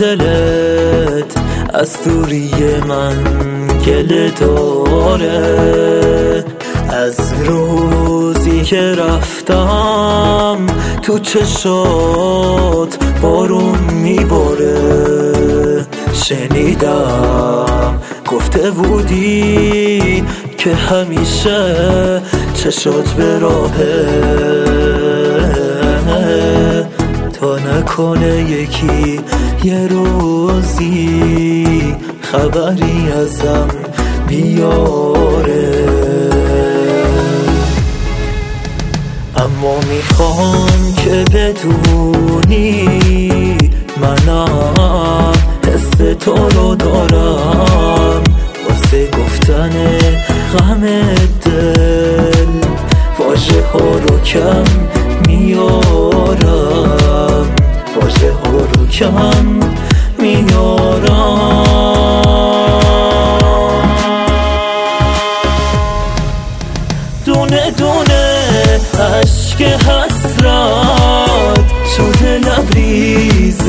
دلت از دوری من گله داره. از روزی که رفتم تو چشات بارون میباره. شنیدم گفته بودی که همیشه چشات به راهه، تا نکنه یکی یه روزی خبری ازم بیاره. اما میخوام که بدونی منم حس تو رو دارم، واسه گفتن غم دل واژه ها رو کم میارم، واژه ها رو کم میارم. دونه دونه عشق حسرت شده لبریز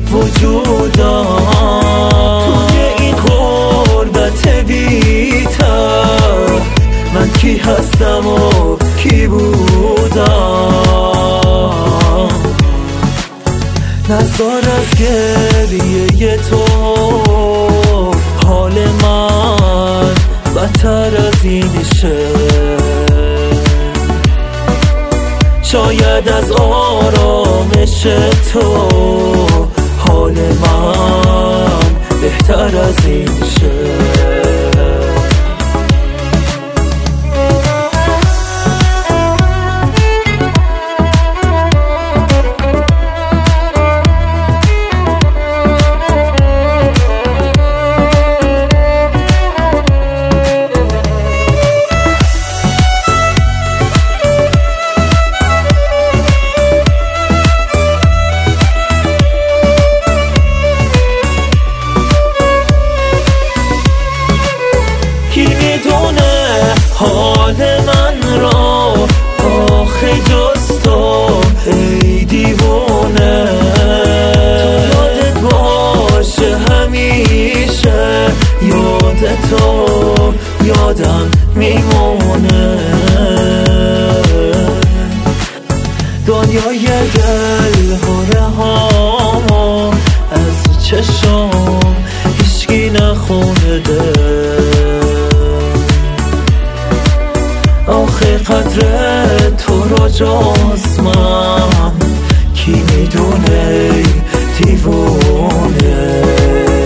وجودم، توی این غربت بی‌ته من کی هستم و کی بودم. نزار از گریه تو حال من بدتر از این شه، شاید از آرامش تو حال من بهتر از این شه. حال من را آخه جز تو ای دیوانه، تو یادت باشه همیشه، یادتو یادم میمونه. دنیای دل هره ها از چشم هیچکی نخونده، آخه قدر تو را جز من کی میدونه دیوونه.